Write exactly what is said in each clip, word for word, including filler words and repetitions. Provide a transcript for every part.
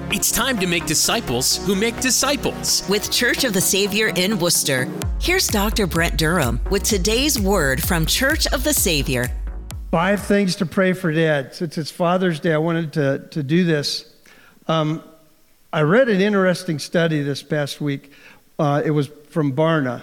It's time to make disciples who make disciples. With Church of the Savior in Worcester, here's Doctor Brent Durham with today's word from Church of the Savior. Five things to pray for Dad. Since it's Father's Day, I wanted to, to do this. Um, I read an interesting study this past week. Uh, it was from Barna,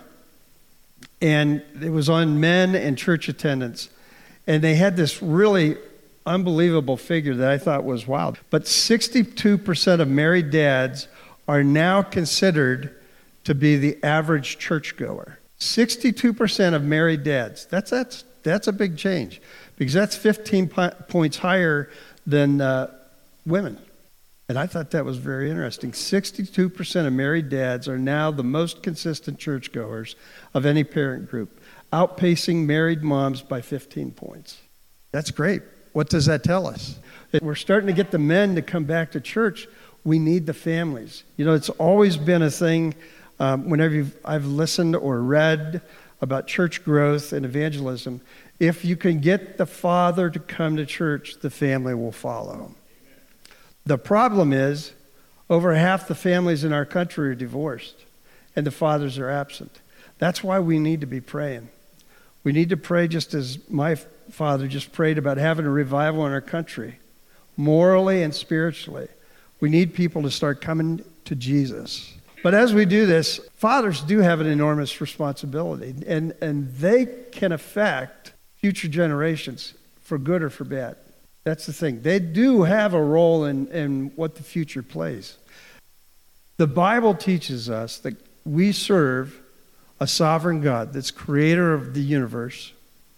and it was on men and church attendance. And they had this really unbelievable figure that I thought was wild. But sixty-two percent of married dads are now considered to be the average churchgoer. sixty-two percent of married dads. That's that's that's a big change, because that's fifteen po- points higher than uh, women. And I thought that was very interesting. sixty-two percent of married dads are now the most consistent churchgoers of any parent group, outpacing married moms by fifteen points. That's great. What does that tell us? That we're starting to get the men to come back to church. We need the families. You know, it's always been a thing um, whenever you've, I've listened or read about church growth and evangelism. If you can get the father to come to church, the family will follow. The problem is, over half the families in our country are divorced, and the fathers are absent. That's why we need to be praying. We need to pray just as my father just prayed about having a revival in our country, morally and spiritually. We need people to start coming to Jesus. But as we do this, fathers do have an enormous responsibility, and, and they can affect future generations for good or for bad. That's the thing. They do have a role in, in what the future plays. The Bible teaches us that we serve a sovereign God that's creator of the universe,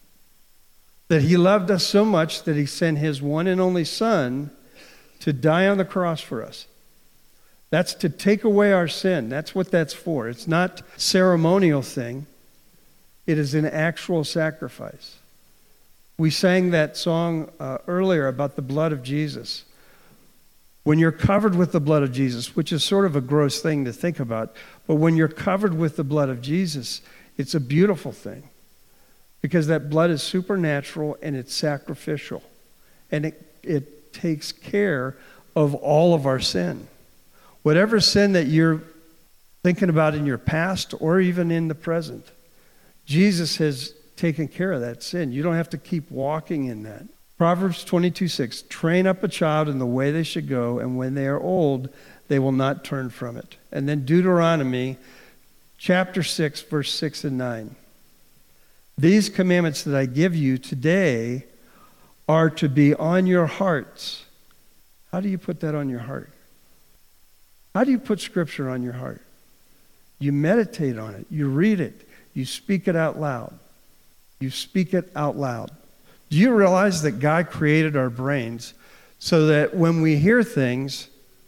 that he loved us so much that he sent his one and only son to die on the cross for us. That's to take away our sin. That's what that's for. It's not a ceremonial thing. It is an actual sacrifice. We sang that song uh, earlier about the blood of Jesus. When you're covered with the blood of Jesus, which is sort of a gross thing to think about, but when you're covered with the blood of Jesus, it's a beautiful thing. Because that blood is supernatural and it's sacrificial. And it, it takes care of all of our sin. Whatever sin that you're thinking about in your past or even in the present, Jesus has taken care of that sin. You don't have to keep walking in that. Proverbs twenty-two six, train up a child in the way they should go, and when they are old, they will not turn from it. And then Deuteronomy chapter six, verse six and nine. These commandments that I give you today are to be on your hearts. How do you put that on your heart? How do you put Scripture on your heart? You meditate on it. You read it. You speak it out loud. You speak it out loud. Do you realize that God created our brains so that when we hear things,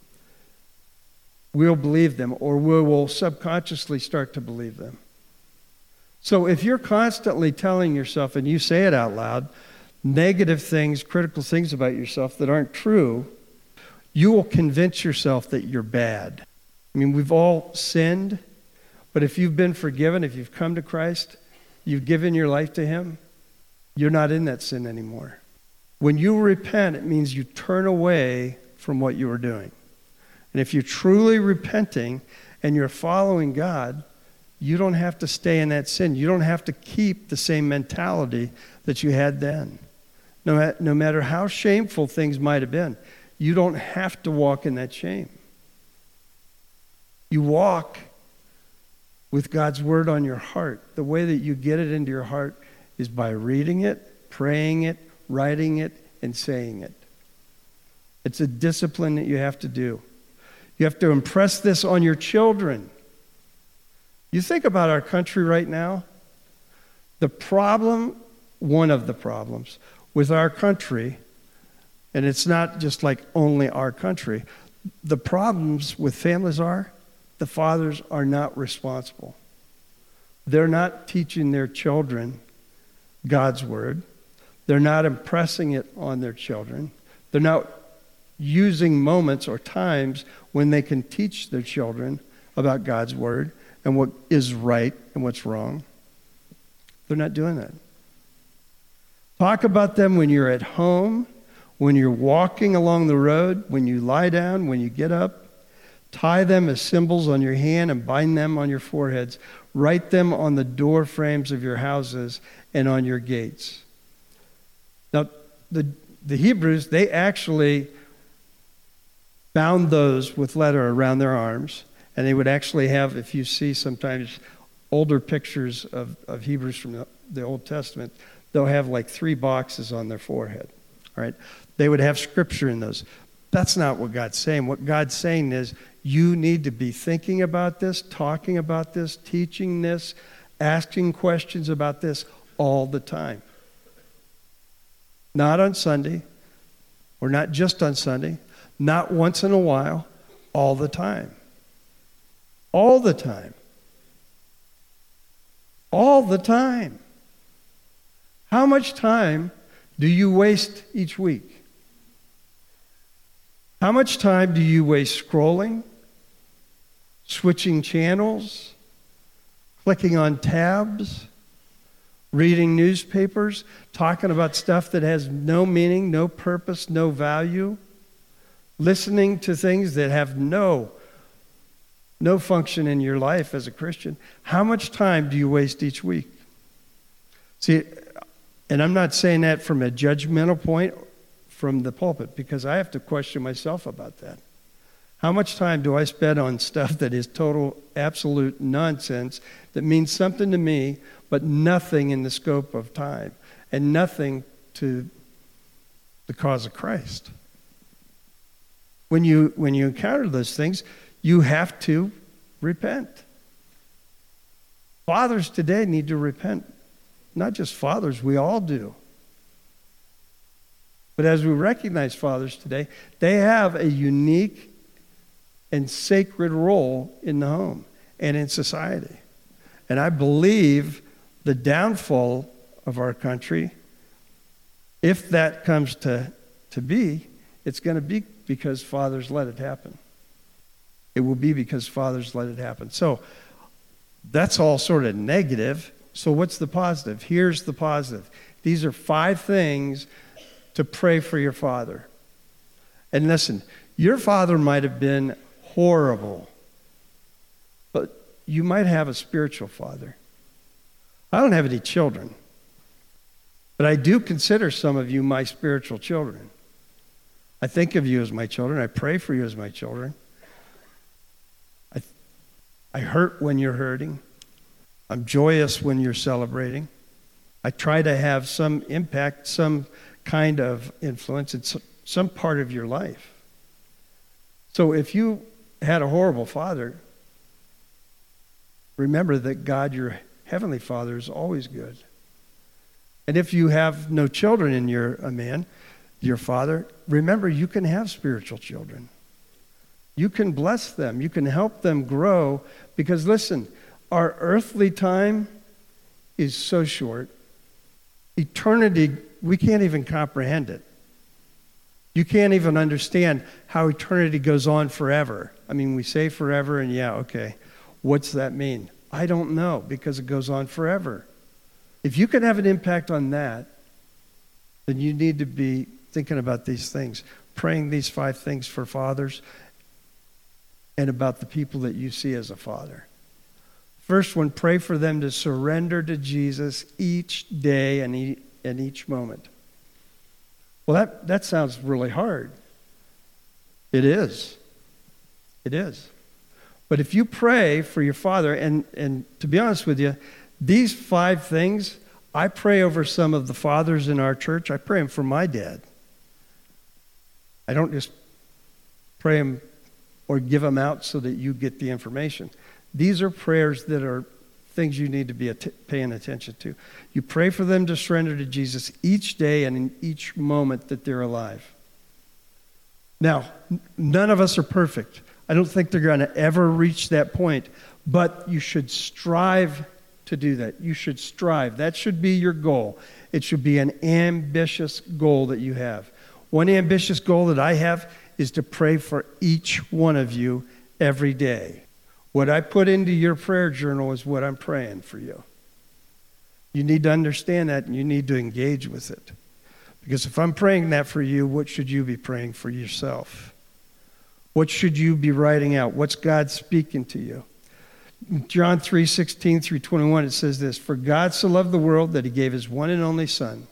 we'll believe them, or we will subconsciously start to believe them? So if you're constantly telling yourself, and you say it out loud, negative things, critical things about yourself that aren't true, you will convince yourself that you're bad. I mean, we've all sinned, but if you've been forgiven, if you've come to Christ, you've given your life to him, you're not in that sin anymore. When you repent, it means you turn away from what you were doing. And if you're truly repenting and you're following God, you don't have to stay in that sin. You don't have to keep the same mentality that you had then. No, no matter how shameful things might have been, you don't have to walk in that shame. You walk with God's word on your heart. The way that you get it into your heart is by reading it, praying it, writing it, and saying it. It's a discipline that you have to do. You have to impress this on your children. You think about our country right now, the problem, one of the problems with our country, and it's not just like only our country, the problems with families are the fathers are not responsible. They're not teaching their children God's word. They're not impressing it on their children. They're not using moments or times when they can teach their children about God's word and what is right and what's wrong. They're not doing that. Talk about them when you're at home, when you're walking along the road, when you lie down, when you get up. Tie them as symbols on your hand and bind them on your foreheads. Write them on the door frames of your houses and on your gates. Now, the, the Hebrews, they actually bound those with leather around their arms. And they would actually have, if you see sometimes older pictures of, of Hebrews from the, the Old Testament, they'll have like three boxes on their forehead. All right? They would have scripture in those. That's not what God's saying. What God's saying is you need to be thinking about this, talking about this, teaching this, asking questions about this all the time. Not on Sunday, or not just on Sunday, not once in a while, all the time. All the time. All the time. How much time do you waste each week? How much time do you waste scrolling, switching channels, clicking on tabs, reading newspapers, talking about stuff that has no meaning, no purpose, no value, listening to things that have no, no function in your life as a Christian? How much time do you waste each week? See, and I'm not saying that from a judgmental point from the pulpit, because I have to question myself about that. How much time do I spend on stuff that is total, absolute nonsense that means something to me, but nothing in the scope of time and nothing to the cause of Christ? When you, when you encounter those things, you have to repent. Fathers today need to repent. Not just fathers, we all do. But as we recognize fathers today, they have a unique and sacred role in the home and in society. And I believe the downfall of our country, if that comes to, to be, it's going to be because fathers let it happen. It will be because fathers let it happen. So that's all sort of negative. So what's the positive? Here's the positive. These are five things to pray for your father. And listen, your father might have been horrible, but you might have a spiritual father. I don't have any children, but I do consider some of you my spiritual children. I think of you as my children. I pray for you as my children. I, I hurt when you're hurting. I'm joyous when you're celebrating. I try to have some impact, some kind of influence in some part of your life. So if you had a horrible father, remember that God, your heavenly Father, is always good. And if you have no children and you're a man, your father, remember you can have spiritual children. You can bless them. You can help them grow, because listen, our earthly time is so short. Eternity, we can't even comprehend it. You can't even understand how eternity goes on forever. I mean, we say forever, and yeah, okay. What's that mean? I don't know, because it goes on forever. If you can have an impact on that, then you need to be thinking about these things, praying these five things for fathers and about the people that you see as a father. First one, pray for them to surrender to Jesus each day and each, and each moment. Well, that, that sounds really hard. It is. It is. But if you pray for your father, and, and to be honest with you, these five things, I pray over some of the fathers in our church. I pray them for my dad. I don't just pray them or give them out so that you get the information. These are prayers that are things you need to be att- paying attention to. You pray for them to surrender to Jesus each day and in each moment that they're alive. Now, n- none of us are perfect. I don't think they're going to ever reach that point, but you should strive to do that. You should strive. That should be your goal. It should be an ambitious goal that you have. One ambitious goal that I have is to pray for each one of you every day. What I put into your prayer journal is what I'm praying for you. You need to understand that, and you need to engage with it. Because if I'm praying that for you, what should you be praying for yourself? What should you be writing out? What's God speaking to you? John three sixteen through twenty-one, it says this, "For God so loved the world that he gave his one and only Son,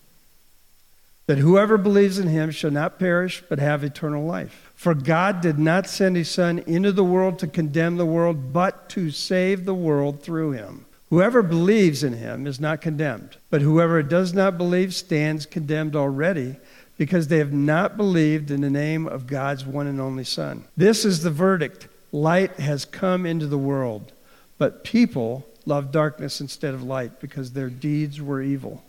that whoever believes in him shall not perish but have eternal life. For God did not send his Son into the world to condemn the world, but to save the world through him. Whoever believes in him is not condemned, but whoever does not believe stands condemned already, because they have not believed in the name of God's one and only Son. This is the verdict. Light has come into the world, but people love darkness instead of light because their deeds were evil.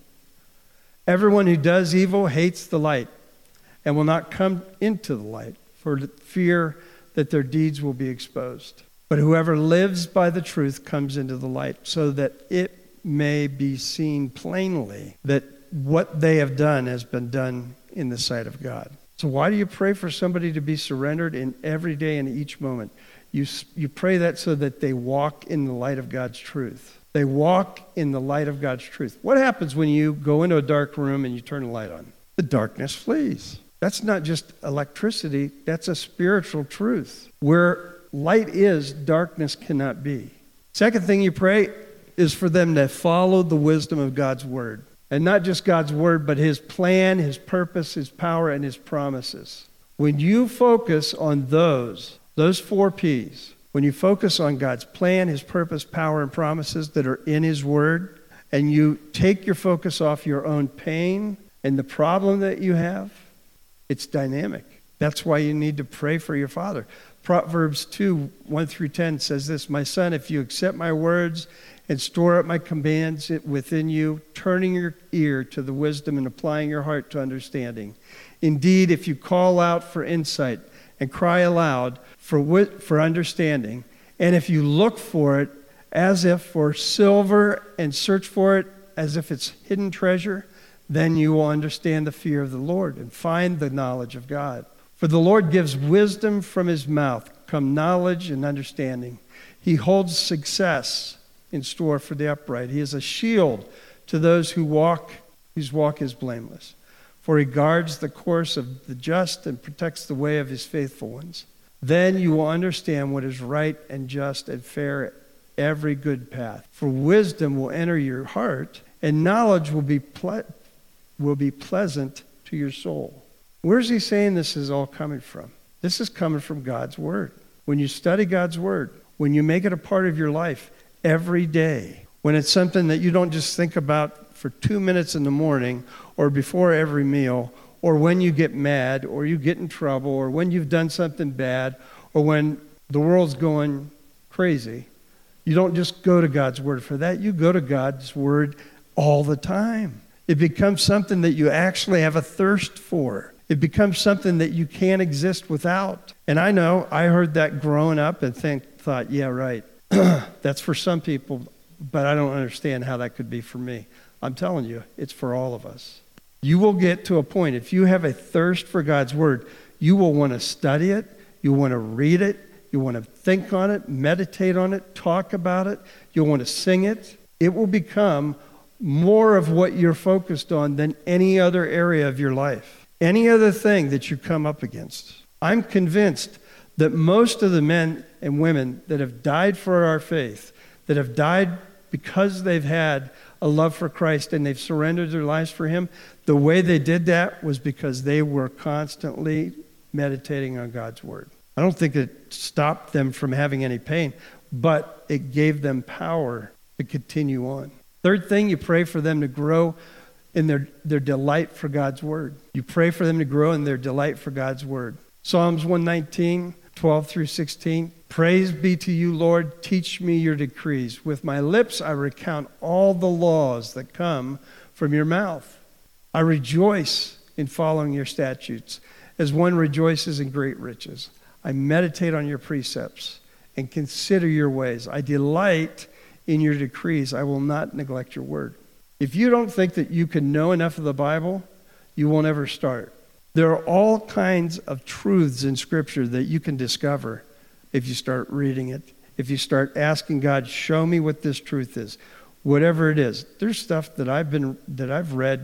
Everyone who does evil hates the light and will not come into the light for fear that their deeds will be exposed. But whoever lives by the truth comes into the light so that it may be seen plainly that what they have done has been done in the sight of God." So why do you pray for somebody to be surrendered in every day and each moment? You, you pray that so that they walk in the light of God's truth. They walk in the light of God's truth. What happens when you go into a dark room and you turn the light on? The darkness flees. That's not just electricity. That's a spiritual truth. Where light is, darkness cannot be. Second thing you pray is for them to follow the wisdom of God's word. And not just God's word, but his plan, his purpose, his power, and his promises. When you focus on those, those four P's, when you focus on God's plan, his purpose, power, and promises that are in his word, and you take your focus off your own pain and the problem that you have, it's dynamic. That's why you need to pray for your father. Proverbs two, one through ten says this, "My son, if you accept my words and store up my commands within you, turning your ear to the wisdom and applying your heart to understanding. Indeed, if you call out for insight and cry aloud for wit, for understanding, and if you look for it as if for silver and search for it as if it's hidden treasure, then you will understand the fear of the Lord and find the knowledge of God. For the Lord gives wisdom from his mouth, come knowledge and understanding. He holds success in store for the upright. He is a shield to those who walk, whose walk is blameless. For he guards the course of the just and protects the way of his faithful ones. Then you will understand what is right and just and fair, every good path. For wisdom will enter your heart, and knowledge will be ple- will be pleasant to your soul." Where's he saying this is all coming from? This is coming from God's word. When you study God's word, when you make it a part of your life every day, when it's something that you don't just think about for two minutes in the morning or before every meal, or when you get mad or you get in trouble or when you've done something bad or when the world's going crazy, you don't just go to God's word for that. You go to God's word all the time. It becomes something that you actually have a thirst for. It becomes something that you can't exist without. And I know I heard that growing up and think, thought, yeah, right. That's for some people, but I don't understand how that could be for me. I'm telling you, it's for all of us. You will get to a point, if you have a thirst for God's word, you will want to study it, you want to read it, you want to think on it, meditate on it, talk about it, you'll want to sing it. It will become more of what you're focused on than any other area of your life, any other thing that you come up against. I'm convinced that most of the men and women that have died for our faith, that have died because they've had a love for Christ and they've surrendered their lives for him, the way they did that was because they were constantly meditating on God's word. I don't think it stopped them from having any pain, but it gave them power to continue on. Third thing, you pray for them to grow in their, their delight for God's word. You pray for them to grow in their delight for God's word. Psalms one nineteen, twelve through sixteen. Praise be to you, Lord. Teach me your decrees. With my lips I recount all the laws that come from your mouth. I rejoice in following your statutes as one rejoices in great riches. I meditate on your precepts and consider your ways. I delight in your decrees. I will not neglect your word. If you don't think that you can know enough of the Bible, you won't ever start. There are all kinds of truths in Scripture that you can discover if you start reading it, if you start asking God, show me what this truth is. Whatever it is. There's stuff that I've been that I've read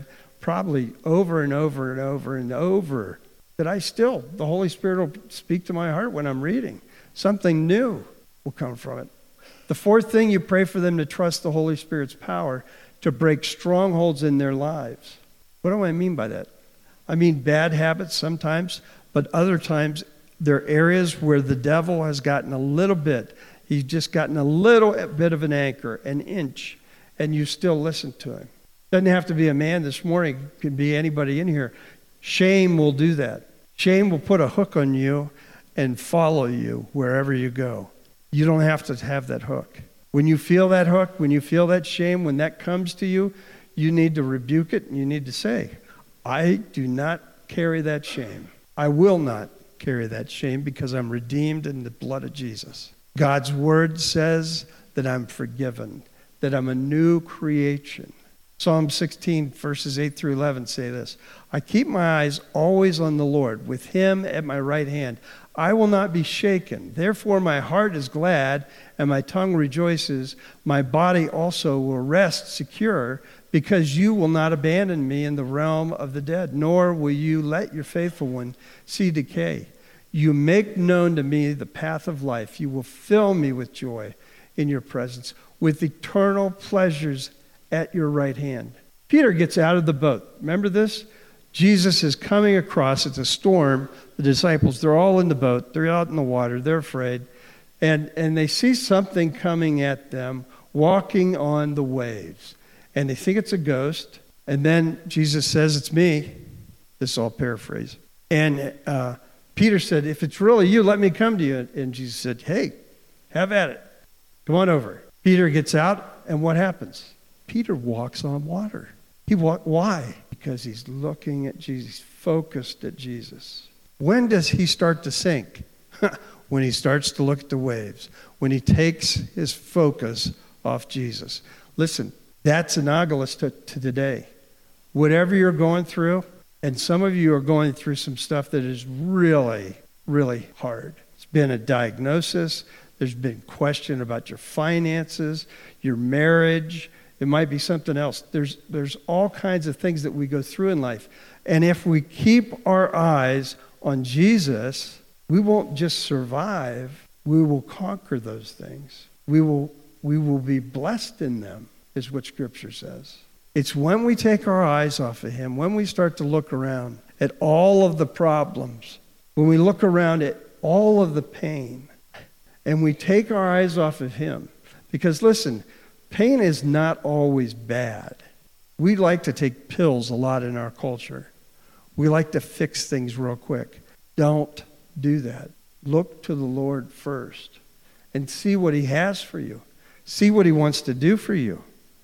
probably over and over and over and over, that I still, the Holy Spirit will speak to my heart when I'm reading. Something new will come from it. The fourth thing, you pray for them to trust the Holy Spirit's power to break strongholds in their lives. What do I mean by that? I mean bad habits sometimes, but other times there are areas where the devil has gotten a little bit. He's just gotten a little bit of an anchor, an inch, and you still listen to him. Doesn't have to be a man this morning. It can be anybody in here. Shame will do that. Shame will put a hook on you and follow you wherever you go. You don't have to have that hook. When you feel that hook, when you feel that shame, when that comes to you, you need to rebuke it and you need to say, I do not carry that shame. I will not carry that shame because I'm redeemed in the blood of Jesus. God's word says that I'm forgiven, that I'm a new creation. Psalm sixteen, verses eight through eleven say this, I keep my eyes always on the Lord, with him at my right hand. I will not be shaken. Therefore my heart is glad, and my tongue rejoices. My body also will rest secure, because you will not abandon me in the realm of the dead, nor will you let your faithful one see decay. You make known to me the path of life. You will fill me with joy in your presence, with eternal pleasures at your right hand. Peter gets out of the boat. Remember this? Jesus is coming across. It's a storm. The disciples, they're all in the boat. They're out in the water. They're afraid. And, and they see something coming at them, walking on the waves. And they think it's a ghost. And then Jesus says, it's me. This is all paraphrase. And uh, Peter said, if it's really you, let me come to you. And Jesus said, hey, have at it. Come on over. Peter gets out, and what happens? Peter walks on water. He walk, why? Because he's looking at Jesus, focused at Jesus. When does he start to sink? When he starts to look at the waves. When he takes his focus off Jesus. Listen, that's analogous to, to today. Whatever you're going through, and some of you are going through some stuff that is really, really hard. It's been a diagnosis. There's been question about your finances, your marriage. It might be something else. There's, there's all kinds of things that we go through in life. And if we keep our eyes on Jesus, we won't just survive. We will conquer those things. We will, we will be blessed in them, is what Scripture says. It's when we take our eyes off of him, when we start to look around at all of the problems, when we look around at all of the pain, and we take our eyes off of him. Because listen, pain is not always bad. We like to take pills a lot in our culture. We like to fix things real quick. Don't do that. Look to the Lord first and see what he has for you. See what he wants to do for you.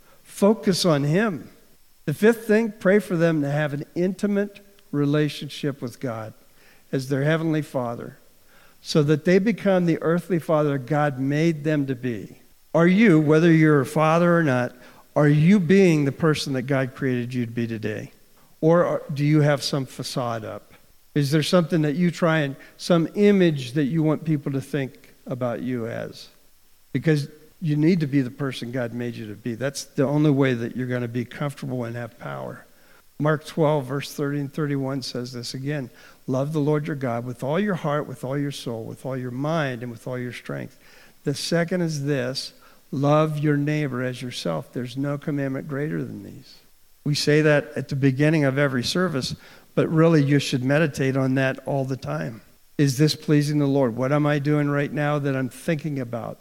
Focus on him. The fifth thing, pray for them to have an intimate relationship with God as their heavenly Father, so that they become the earthly father God made them to be. Are you, whether you're a father or not, are you being the person that God created you to be today? Or are, do you have some facade up? Is there something that you try and, some image that you want people to think about you as? Because you need to be the person God made you to be. That's the only way that you're going to be comfortable and have power. Mark twelve, verse thirty and thirty-one says this again. Love the Lord your God with all your heart, with all your soul, with all your mind, and with all your strength. The second is this, love your neighbor as yourself. There's no commandment greater than these. We say that at the beginning of every service, but really you should meditate on that all the time. Is this pleasing the Lord? What am I doing right now that I'm thinking about?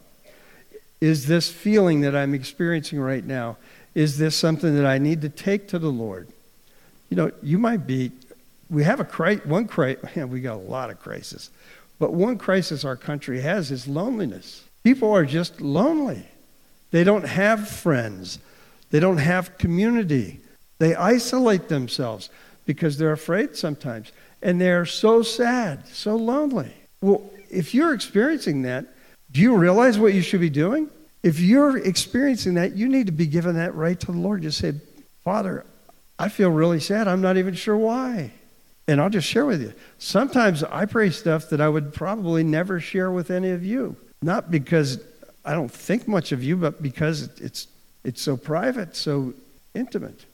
Is this feeling that I'm experiencing right now, is this something that I need to take to the Lord? You know, you might be, we have a crisis, one crisis, we got a lot of crises, but one crisis our country has is loneliness. People are just lonely. They don't have friends. They don't have community. They isolate themselves because they're afraid sometimes. And they're so sad, so lonely. Well, if you're experiencing that, do you realize what you should be doing? If you're experiencing that, you need to be giving that right to the Lord. Just say, Father, I feel really sad. I'm not even sure why. And I'll just share with you. Sometimes I pray stuff that I would probably never share with any of you. Not because I don't think much of you, but because it's it's so private, so intimate.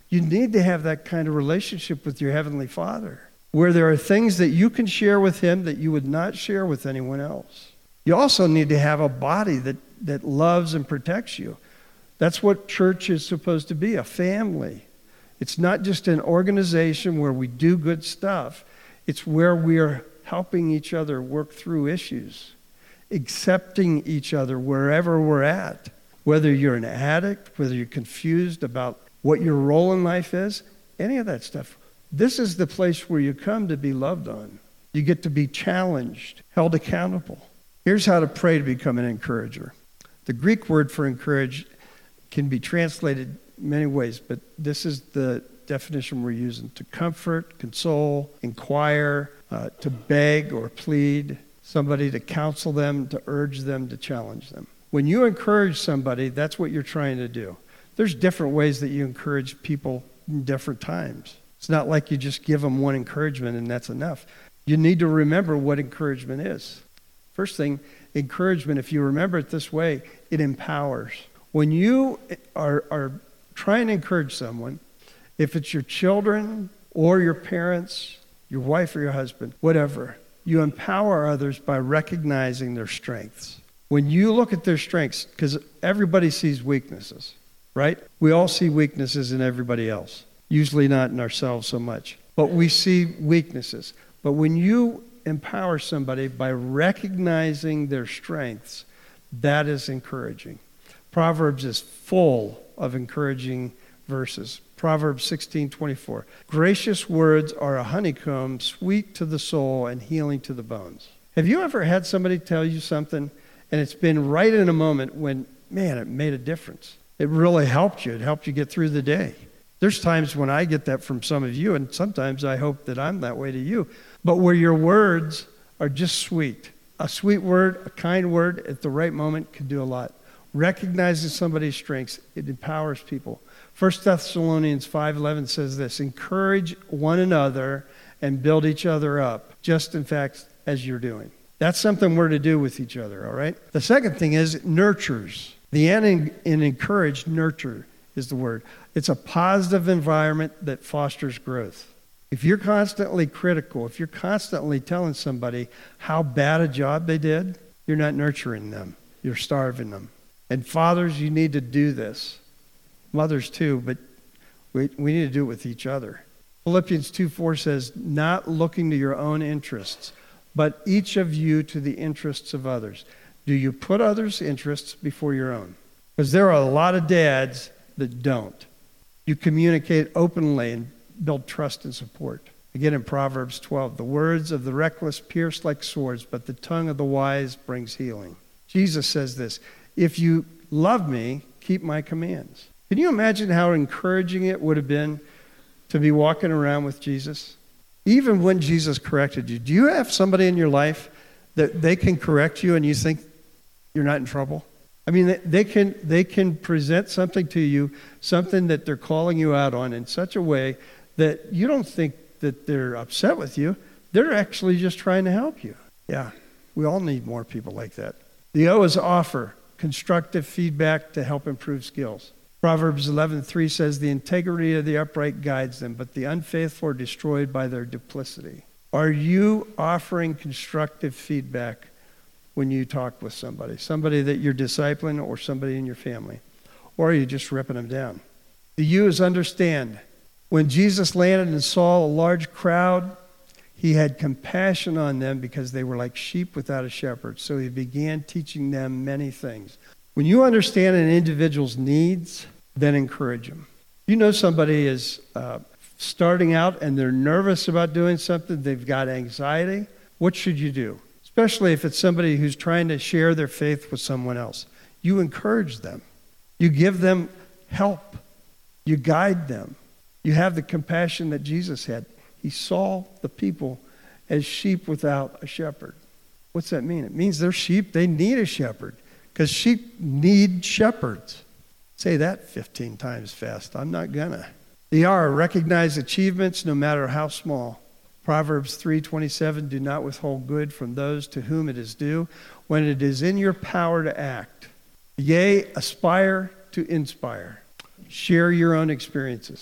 You need to have that kind of relationship with your Heavenly Father, where there are things that you can share with Him that you would not share with anyone else. You also need to have a body that, that loves and protects you. That's what church is supposed to be, a family. It's not just an organization where we do good stuff. It's where we are helping each other work through issues, accepting each other wherever we're at. Whether you're an addict, whether you're confused about what your role in life is, any of that stuff. This is the place where you come to be loved on. You get to be challenged, held accountable. Here's how to pray to become an encourager. The Greek word for encourage can be translated many ways, but this is the definition we're using: to comfort, console, inquire, uh, to beg or plead, somebody to counsel them, to urge them, to challenge them. When you encourage somebody, that's what you're trying to do. There's different ways that you encourage people in different times. It's not like you just give them one encouragement and that's enough. You need to remember what encouragement is. First thing, encouragement, if you remember it this way, it empowers. When you are, are trying to encourage someone, if it's your children or your parents, your wife or your husband, whatever, you empower others by recognizing their strengths. When you look at their strengths, because everybody sees weaknesses, right? We all see weaknesses in everybody else, usually not in ourselves so much, but we see weaknesses. But when you empower somebody by recognizing their strengths, that is encouraging. Proverbs is full of encouraging verses. Proverbs sixteen twenty-four. Gracious words are a honeycomb, sweet to the soul and healing to the bones. Have you ever had somebody tell you something and it's been right in a moment when, man, it made a difference? It really helped you. It helped you get through the day. There's times when I get that from some of you, and sometimes I hope that I'm that way to you. But where your words are just sweet. A sweet word, a kind word at the right moment can do a lot. Recognizing somebody's strengths, it empowers people. First Thessalonians five eleven says this: encourage one another and build each other up, just in fact as you're doing. That's something we're to do with each other, all right? The second thing is it nurtures. The N in, in encourage, nurture is the word. It's a positive environment that fosters growth. If you're constantly critical, if you're constantly telling somebody how bad a job they did, you're not nurturing them. You're starving them. And fathers, you need to do this. Mothers too, but we, we need to do it with each other. Philippians two four says, not looking to your own interests, but each of you to the interests of others. Do you put others' interests before your own? Because there are a lot of dads that don't. You communicate openly and build trust and support. Again, in Proverbs twelve, the words of the reckless pierce like swords, but the tongue of the wise brings healing. Jesus says this: if you love me, keep my commands. Can you imagine how encouraging it would have been to be walking around with Jesus? Even when Jesus corrected you, do you have somebody in your life that they can correct you and you think you're not in trouble? I mean, they can they can present something to you, something that they're calling you out on in such a way that you don't think that they're upset with you. They're actually just trying to help you. Yeah, we all need more people like that. The O is offer, constructive feedback to help improve skills. Proverbs eleven three says, the integrity of the upright guides them, but the unfaithful are destroyed by their duplicity. Are you offering constructive feedback when you talk with somebody, somebody that you're discipling or somebody in your family? Or are you just ripping them down? The U is understand. When Jesus landed and saw a large crowd, he had compassion on them because they were like sheep without a shepherd. So he began teaching them many things. When you understand an individual's needs, then encourage them. You know somebody is uh, starting out and they're nervous about doing something, they've got anxiety. What should you do? Especially if it's somebody who's trying to share their faith with someone else. You encourage them. You give them help. You guide them. You have the compassion that Jesus had. He saw the people as sheep without a shepherd. What's that mean? It means they're sheep. They need a shepherd because sheep need shepherds. Say that fifteen times fast. I'm not gonna. The R, recognize achievements no matter how small. Proverbs three twenty-seven, do not withhold good from those to whom it is due when it is in your power to act. Yea, aspire to inspire. Share your own experiences.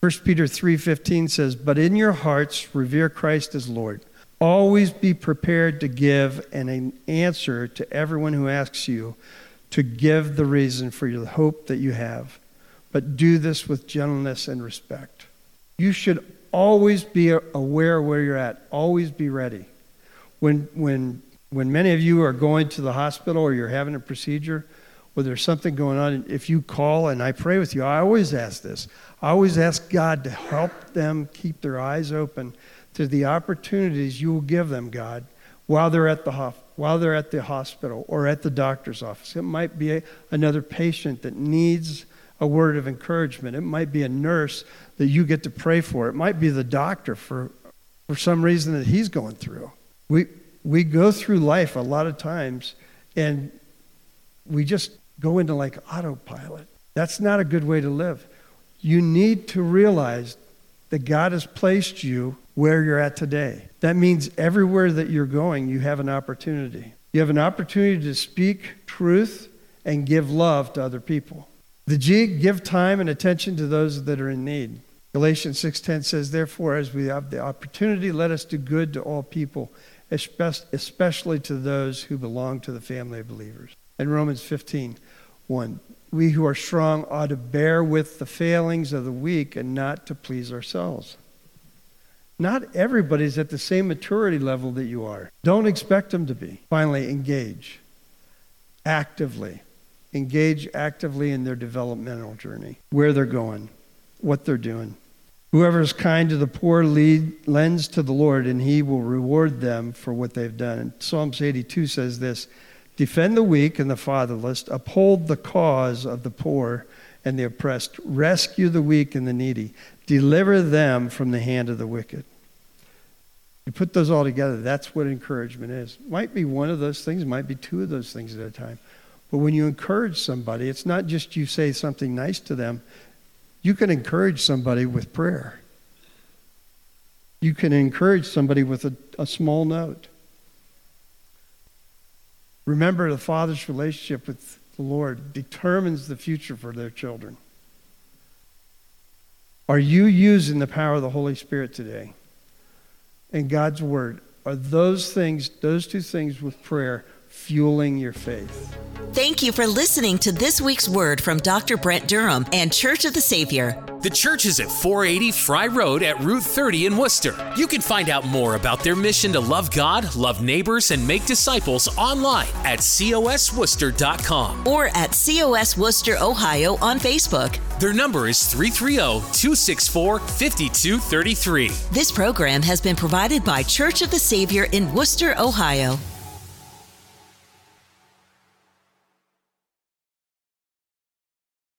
First Peter three fifteen says, but in your hearts revere Christ as Lord. Always be prepared to give an answer to everyone who asks you to give the reason for your hope that you have. But do this with gentleness and respect. You should always be aware of where you're at. Always be ready. When, when, when many of you are going to the hospital or you're having a procedure, or there's something going on, if you call and I pray with you, I always ask this. I always ask God to help them keep their eyes open to the opportunities you will give them, God, while they're at the ho- while they're at the hospital or at the doctor's office. It might be a, another patient that needs a word of encouragement. It might be a nurse that you get to pray for. It might be the doctor for for some reason that he's going through. We we go through life a lot of times and we just go into like autopilot. That's not a good way to live. You need to realize that God has placed you where you're at today. That means everywhere that you're going, you have an opportunity. You have an opportunity to speak truth and give love to other people. The G, give time and attention to those that are in need. Galatians six ten says, therefore, as we have the opportunity, let us do good to all people, especially to those who belong to the family of believers. And Romans fifteen one, we who are strong ought to bear with the failings of the weak and not to please ourselves. Not everybody's at the same maturity level that you are. Don't expect them to be. Finally, engage actively. Engage actively in their developmental journey, where they're going, what they're doing. Whoever is kind to the poor lead, lends to the Lord, and he will reward them for what they've done. And Psalms eighty-two says this, defend the weak and the fatherless, uphold the cause of the poor and the oppressed, rescue the weak and the needy, deliver them from the hand of the wicked. You put those all together, that's what encouragement is. Might be one of those things, might be two of those things at a time. But when you encourage somebody, it's not just you say something nice to them. You can encourage somebody with prayer. You can encourage somebody with a, a small note. Remember, the father's relationship with the Lord determines the future for their children. Are you using the power of the Holy Spirit today? And God's word, are those things, those two things with prayer, fueling your faith? Thank you for listening to this week's word from Doctor Brent Durham and Church of the Savior. The church is at four eighty Fry Road at Route thirty in Worcester. You can find out more about their mission to love God, love neighbors, and make disciples online at cos worcester dot com or at C O S Worcester, Ohio on Facebook. Their number is three three zero, two six four, five two three three. This program has been provided by Church of the Savior in Worcester, Ohio.